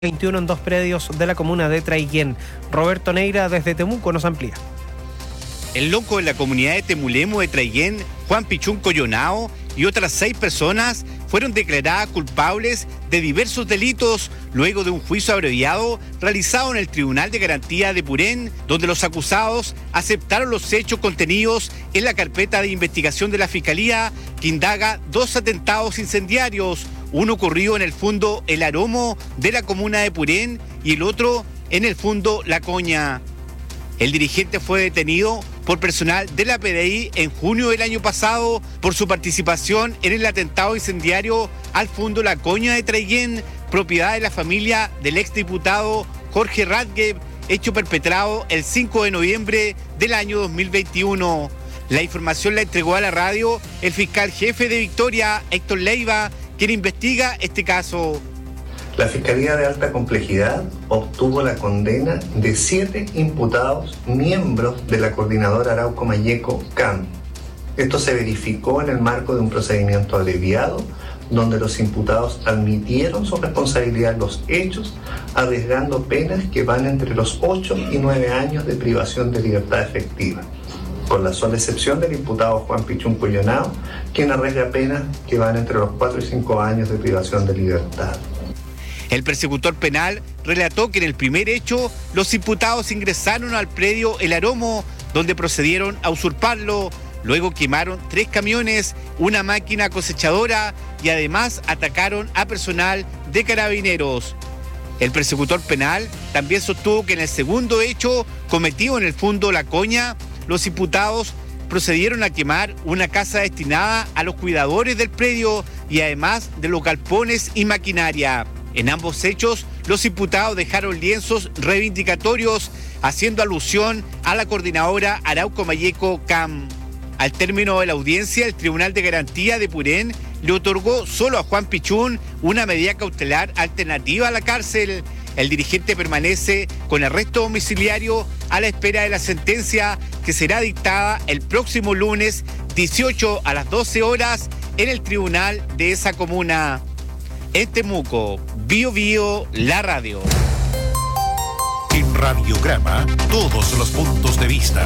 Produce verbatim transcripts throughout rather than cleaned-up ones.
veintiuno en dos predios de la comuna de Traiguén. Roberto Neira desde Temuco nos amplía. El loco de la comunidad de Temulemo de Traiguén, Juan Pichún Coyonao, y otras seis personas fueron declaradas culpables de diversos delitos luego de un juicio abreviado realizado en el Tribunal de Garantía de Purén, donde los acusados aceptaron los hechos contenidos en la carpeta de investigación de la Fiscalía que indaga dos atentados incendiarios, uno ocurrido en el fundo El Aromo de la comuna de Purén y el otro en el fundo La Coña. El dirigente fue detenido por personal de la P D I en junio del año pasado por su participación en el atentado incendiario al fundo La Coña de Traiguén, propiedad de la familia del exdiputado Jorge Radgue, hecho perpetrado el cinco de noviembre del año dos mil veintiuno. La información la entregó a la radio el fiscal jefe de Victoria, Héctor Leiva, quien investiga este caso. La Fiscalía de Alta Complejidad obtuvo la condena de siete imputados miembros de la Coordinadora Arauco Mayeco C A M. Esto se verificó en el marco de un procedimiento abreviado, donde los imputados admitieron su responsabilidad en los hechos, arriesgando penas que van entre los ocho y nueve años de privación de libertad efectiva, con la sola excepción del imputado Juan Pichún Coyonao, quien arriesga penas que van entre los cuatro y cinco años de privación de libertad. El persecutor penal relató que en el primer hecho los imputados ingresaron al predio El Aromo, donde procedieron a usurparlo. Luego quemaron tres camiones, una máquina cosechadora y además atacaron a personal de carabineros. El persecutor penal también sostuvo que en el segundo hecho, cometido en el fundo La Coña, los imputados procedieron a quemar una casa destinada a los cuidadores del predio y además de los galpones y maquinaria. En ambos hechos, los imputados dejaron lienzos reivindicatorios, haciendo alusión a la Coordinadora Arauco Mayeco C A M. Al término de la audiencia, el Tribunal de Garantía de Purén le otorgó solo a Juan Pichún una medida cautelar alternativa a la cárcel. El dirigente permanece con arresto domiciliario a la espera de la sentencia que será dictada el próximo lunes dieciocho a las doce horas en el tribunal de esa comuna. En Temuco, Bio Bio, la radio. En Radiograma, todos los puntos de vista.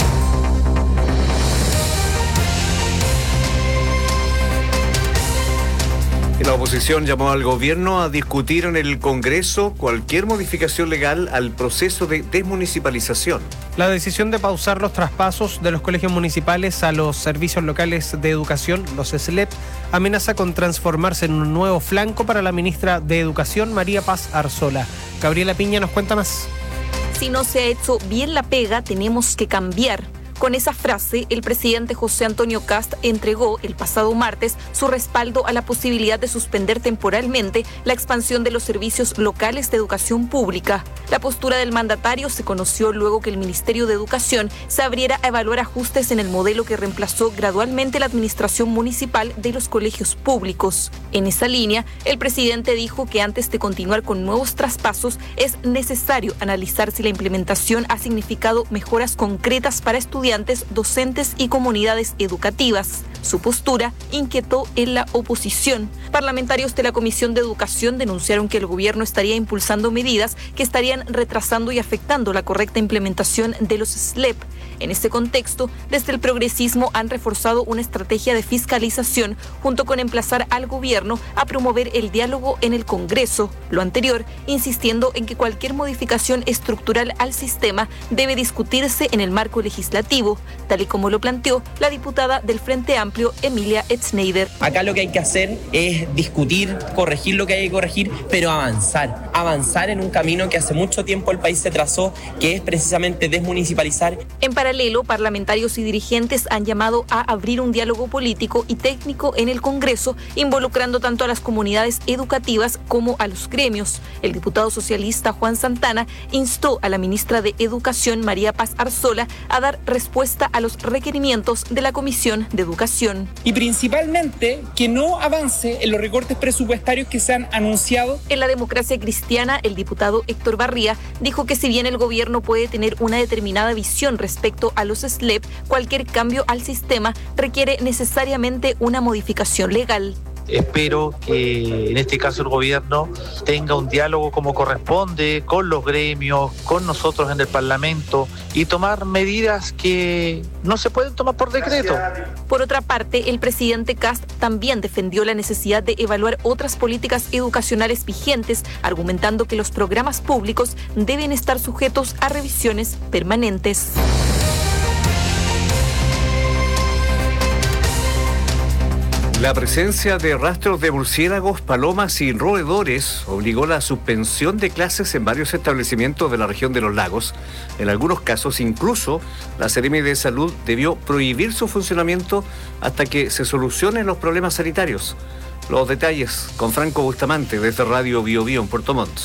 La oposición llamó al gobierno a discutir en el Congreso cualquier modificación legal al proceso de desmunicipalización. La decisión de pausar los traspasos de los colegios municipales a los servicios locales de educación, los S L E P, amenaza con transformarse en un nuevo flanco para la ministra de Educación, María Paz Arzola. Gabriela Piña nos cuenta más. Si no se ha hecho bien la pega, tenemos que cambiar. Con esa frase, el presidente José Antonio Kast entregó el pasado martes su respaldo a la posibilidad de suspender temporalmente la expansión de los servicios locales de educación pública. La postura del mandatario se conoció luego que el Ministerio de Educación se abriera a evaluar ajustes en el modelo que reemplazó gradualmente la administración municipal de los colegios públicos. En esa línea, el presidente dijo que antes de continuar con nuevos traspasos es necesario analizar si la implementación ha significado mejoras concretas para estudiantes, docentes y comunidades educativas. Su postura inquietó en la oposición. Parlamentarios de la Comisión de Educación denunciaron que el gobierno estaría impulsando medidas que estarían retrasando y afectando la correcta implementación de los S L E P. En ese contexto, desde el progresismo han reforzado una estrategia de fiscalización junto con emplazar al gobierno a promover el diálogo en el Congreso. Lo anterior, insistiendo en que cualquier modificación estructural al sistema debe discutirse en el marco legislativo, tal y como lo planteó la diputada del Frente Amplio, Emilia Schneider. Acá lo que hay que hacer es discutir, corregir lo que hay que corregir, pero avanzar. Avanzar en un camino que hace mucho tiempo el país se trazó, que es precisamente desmunicipalizar. En paralelo, parlamentarios y dirigentes han llamado a abrir un diálogo político y técnico en el Congreso, involucrando tanto a las comunidades educativas como a los gremios. El diputado socialista Juan Santana instó a la ministra de Educación, María Paz Arzola, a dar respuesta a los requerimientos de la Comisión de Educación. Y principalmente que no avance en los recortes presupuestarios que se han anunciado. En la Democracia Cristiana, el diputado Héctor Barría dijo que si bien el gobierno puede tener una determinada visión respecto a los S L E P, cualquier cambio al sistema requiere necesariamente una modificación legal. Espero que en este caso el gobierno tenga un diálogo como corresponde con los gremios, con nosotros en el Parlamento y tomar medidas que no se pueden tomar por decreto. Por otra parte, el presidente Kast también defendió la necesidad de evaluar otras políticas educacionales vigentes, argumentando que los programas públicos deben estar sujetos a revisiones permanentes. La presencia de rastros de murciélagos, palomas y roedores obligó la suspensión de clases en varios establecimientos de la región de los lagos. En algunos casos, incluso, la Seremi de Salud debió prohibir su funcionamiento hasta que se solucionen los problemas sanitarios. Los detalles con Franco Bustamante desde Radio Bio Bio en Puerto Montt.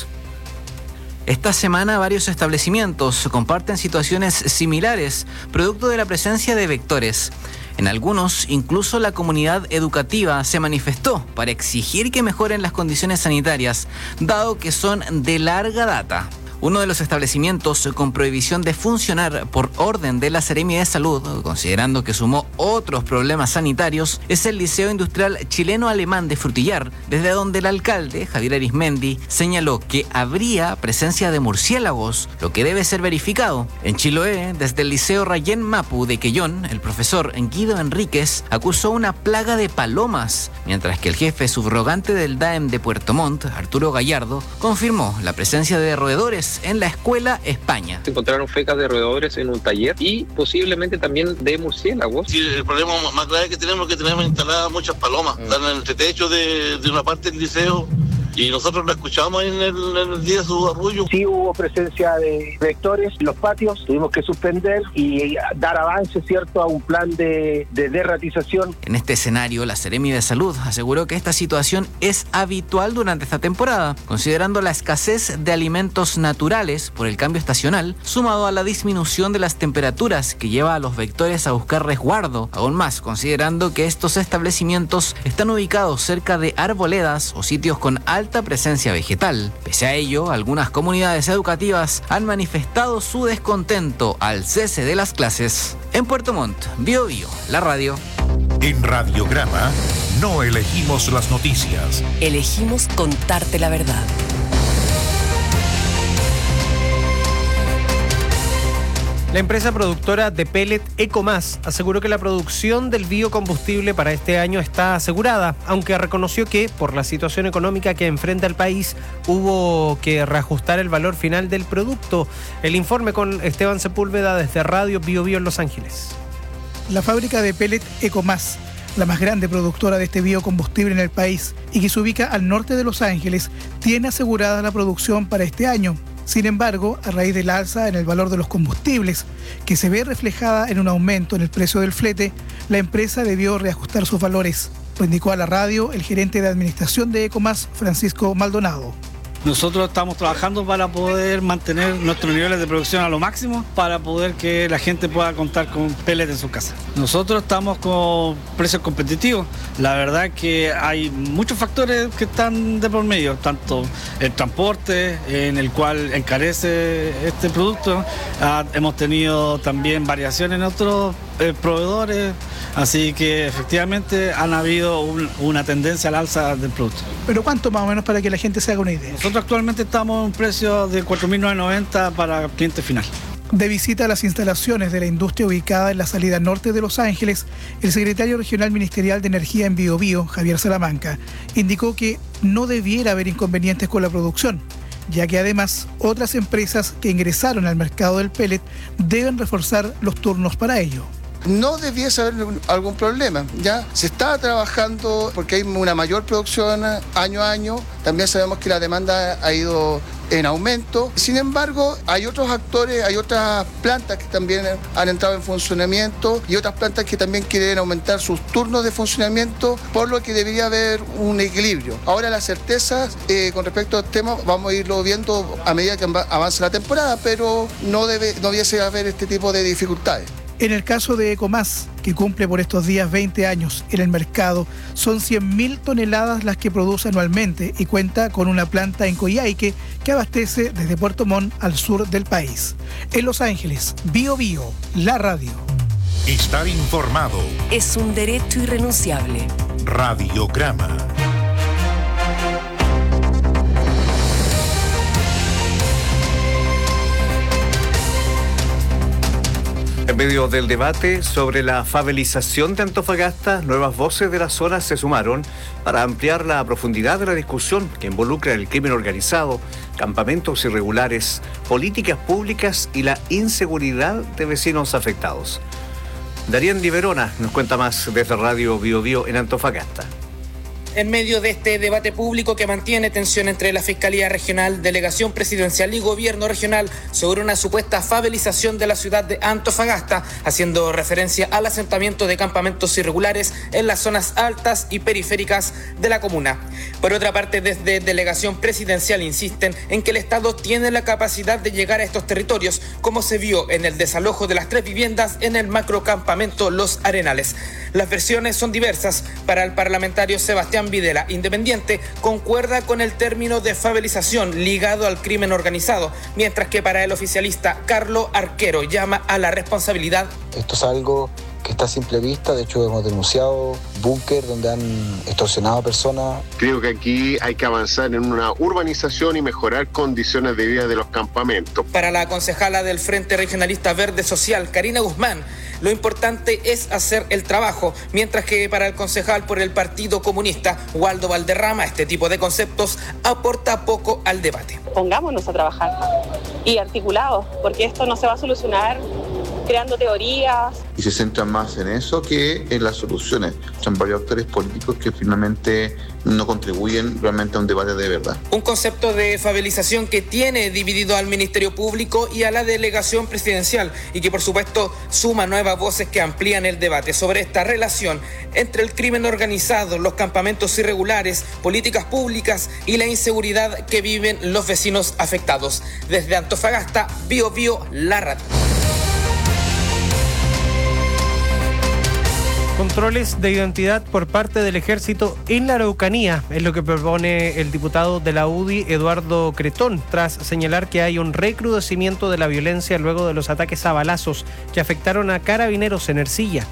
Esta semana varios establecimientos comparten situaciones similares, producto de la presencia de vectores. En algunos, incluso la comunidad educativa se manifestó para exigir que mejoren las condiciones sanitarias, dado que son de larga data. Uno de los establecimientos con prohibición de funcionar por orden de la Seremi de Salud, considerando que sumó otros problemas sanitarios, es el Liceo Industrial Chileno-Alemán de Frutillar, desde donde el alcalde, Javier Arismendi, señaló que habría presencia de murciélagos, lo que debe ser verificado. En Chiloé, desde el Liceo Rayén Mapu de Quellón, el profesor Guido Enríquez acusó una plaga de palomas, mientras que el jefe subrogante del D A E M de Puerto Montt, Arturo Gallardo, confirmó la presencia de roedores en la escuela España. Se encontraron fecas de roedores en un taller y posiblemente también de murciélagos. Sí, el problema más grave que tenemos es que tenemos instaladas muchas palomas. Mm. Están en el techo de, de una parte del liceo y nosotros lo escuchamos en el, en el día de su arrullo. Sí hubo presencia de vectores en los patios, tuvimos que suspender y dar avance, ¿cierto?, a un plan de, de derratización. En este escenario, la Seremi de Salud aseguró que esta situación es habitual durante esta temporada, considerando la escasez de alimentos naturales por el cambio estacional, sumado a la disminución de las temperaturas que lleva a los vectores a buscar resguardo, aún más considerando que estos establecimientos están ubicados cerca de arboledas o sitios con alta alta presencia vegetal. Pese a ello, algunas comunidades educativas han manifestado su descontento al cese de las clases. En Puerto Montt, Bio Bio, la radio. En Radiograma no elegimos las noticias. Elegimos contarte la verdad. La empresa productora de pellet Ecomás aseguró que la producción del biocombustible para este año está asegurada, aunque reconoció que, por la situación económica que enfrenta el país, hubo que reajustar el valor final del producto. El informe con Esteban Sepúlveda desde Radio Bio Bio en Los Ángeles. La fábrica de pellet Ecomás, la más grande productora de este biocombustible en el país y que se ubica al norte de Los Ángeles, tiene asegurada la producción para este año. Sin embargo, a raíz del alza en el valor de los combustibles, que se ve reflejada en un aumento en el precio del flete, la empresa debió reajustar sus valores. Lo indicó a la radio el gerente de administración de Ecomás, Francisco Maldonado. Nosotros estamos trabajando para poder mantener nuestros niveles de producción a lo máximo para poder que la gente pueda contar con pellet en su casa. Nosotros estamos con precios competitivos. La verdad que hay muchos factores que están de por medio, tanto el transporte, en el cual encarece este producto. Ah, hemos tenido también variaciones en otros eh, proveedores, así que efectivamente han habido un, una tendencia al alza del producto. ¿Pero cuánto más o menos para que la gente se haga una idea? Nosotros actualmente estamos en un precio de cuatro mil novecientos noventa para cliente final. De visita a las instalaciones de la industria ubicada en la salida norte de Los Ángeles, el secretario regional ministerial de Energía en Bio Bio, Javier Salamanca, indicó que no debiera haber inconvenientes con la producción, ya que además otras empresas que ingresaron al mercado del pellet deben reforzar los turnos para ello. No debiese haber algún problema, ya se está trabajando porque hay una mayor producción año a año, también sabemos que la demanda ha ido en aumento, sin embargo hay otros actores, hay otras plantas que también han entrado en funcionamiento y otras plantas que también quieren aumentar sus turnos de funcionamiento, por lo que debería haber un equilibrio. Ahora las certezas eh, con respecto al tema vamos a irlo viendo a medida que avance la temporada, pero no, debe, no debiese haber este tipo de dificultades. En el caso de Ecomás, que cumple por estos días veinte años en el mercado, son cien mil toneladas las que produce anualmente y cuenta con una planta en Coyhaique que abastece desde Puerto Montt al sur del país. En Los Ángeles, Bio Bio, la radio. Estar informado es un derecho irrenunciable. Radiograma. En medio del debate sobre la favelización de Antofagasta, nuevas voces de la zona se sumaron para ampliar la profundidad de la discusión que involucra el crimen organizado, campamentos irregulares, políticas públicas y la inseguridad de vecinos afectados. Darían Di Verona nos cuenta más desde Radio Bio Bio en Antofagasta. En medio de este debate público que mantiene tensión entre la Fiscalía Regional, Delegación Presidencial y Gobierno Regional sobre una supuesta favelización de la ciudad de Antofagasta, haciendo referencia al asentamiento de campamentos irregulares en las zonas altas y periféricas de la comuna. Por otra parte, desde Delegación Presidencial insisten en que el Estado tiene la capacidad de llegar a estos territorios, como se vio en el desalojo de las tres viviendas en el macrocampamento Los Arenales. Las versiones son diversas. Para el parlamentario Sebastián Videla, independiente, concuerda con el término de favelización ligado al crimen organizado, mientras que para el oficialista Carlos Arquero llama a la responsabilidad. Esto es algo que está a simple vista, de hecho hemos denunciado búnker donde han extorsionado a personas. Creo que aquí hay que avanzar en una urbanización y mejorar condiciones de vida de los campamentos. Para la concejala del Frente Regionalista Verde Social, Karina Guzmán, lo importante es hacer el trabajo, mientras que para el concejal por el Partido Comunista, Waldo Valderrama, este tipo de conceptos aporta poco al debate. Pongámonos a trabajar y articulados, porque esto no se va a solucionar creando teorías. Y se centran más en eso que en las soluciones. Son varios actores políticos que finalmente no contribuyen realmente a un debate de verdad. Un concepto de favelización que tiene dividido al Ministerio Público y a la Delegación Presidencial y que por supuesto suma nuevas voces que amplían el debate sobre esta relación entre el crimen organizado, los campamentos irregulares, políticas públicas y la inseguridad que viven los vecinos afectados. Desde Antofagasta, Bio Bio, la radio. Controles de identidad por parte del Ejército en la Araucanía es lo que propone el diputado de la U D I, Eduardo Cretón, tras señalar que hay un recrudecimiento de la violencia luego de los ataques a balazos que afectaron a carabineros en Ercilla.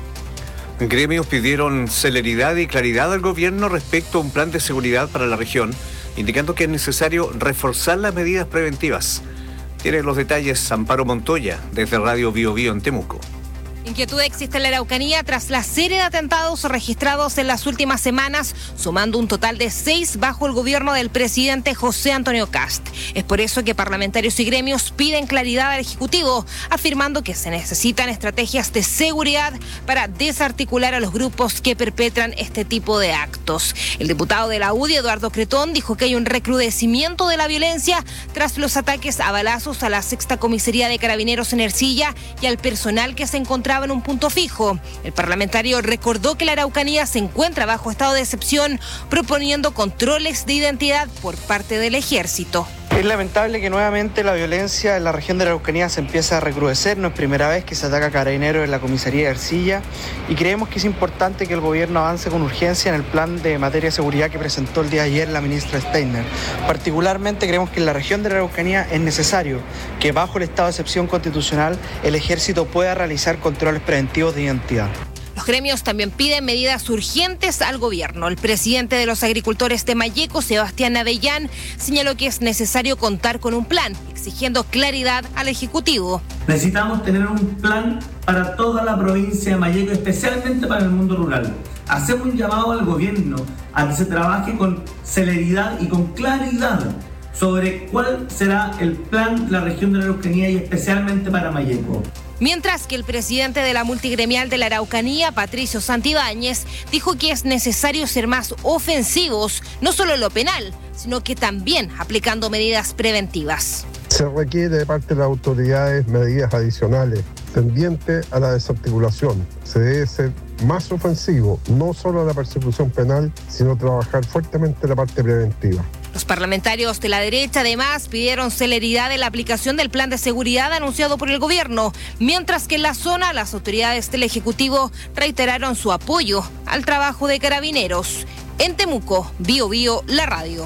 Gremios pidieron celeridad y claridad al gobierno respecto a un plan de seguridad para la región, indicando que es necesario reforzar las medidas preventivas. Tiene los detalles Amparo Montoya, desde Radio Bio Bio en Temuco. Inquietud existe en la Araucanía tras la serie de atentados registrados en las últimas semanas, sumando un total de seis bajo el gobierno del presidente José Antonio Kast. Es por eso que parlamentarios y gremios piden claridad al Ejecutivo, afirmando que se necesitan estrategias de seguridad para desarticular a los grupos que perpetran este tipo de actos. El diputado de la U D I, Eduardo Cretón, dijo que hay un recrudecimiento de la violencia tras los ataques a balazos a la sexta comisaría de Carabineros en Ercilla y al personal que se encontraba en un punto fijo. El parlamentario recordó que la Araucanía se encuentra bajo estado de excepción, proponiendo controles de identidad por parte del Ejército. Es lamentable que nuevamente la violencia en la región de la Araucanía se empiece a recrudecer. No es primera vez que se ataca a carabineros en la comisaría de Ercilla y creemos que es importante que el gobierno avance con urgencia en el plan de materia de seguridad que presentó el día de ayer la ministra Steiner. Particularmente creemos que en la región de la Araucanía es necesario que bajo el estado de excepción constitucional el Ejército pueda realizar controles preventivos de identidad. Los gremios también piden medidas urgentes al gobierno. El presidente de los agricultores de Malleco, Sebastián Avellán, señaló que es necesario contar con un plan, exigiendo claridad al Ejecutivo. Necesitamos tener un plan para toda la provincia de Malleco, especialmente para el mundo rural. Hacemos un llamado al gobierno a que se trabaje con celeridad y con claridad sobre cuál será el plan de la región de la Araucanía y especialmente para Malleco. Mientras que el presidente de la multigremial de la Araucanía, Patricio Santibáñez, dijo que es necesario ser más ofensivos, no solo en lo penal, sino que también aplicando medidas preventivas. Se requiere de parte de las autoridades medidas adicionales tendientes a la desarticulación. Se debe ser más ofensivo, no solo a la persecución penal, sino trabajar fuertemente la parte preventiva. Los parlamentarios de la derecha además pidieron celeridad en la aplicación del plan de seguridad anunciado por el gobierno, mientras que en la zona las autoridades del Ejecutivo reiteraron su apoyo al trabajo de carabineros. En Temuco, Bio Bio, la radio.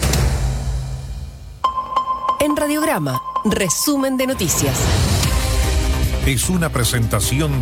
En Radiograma, resumen de noticias. Es una presentación de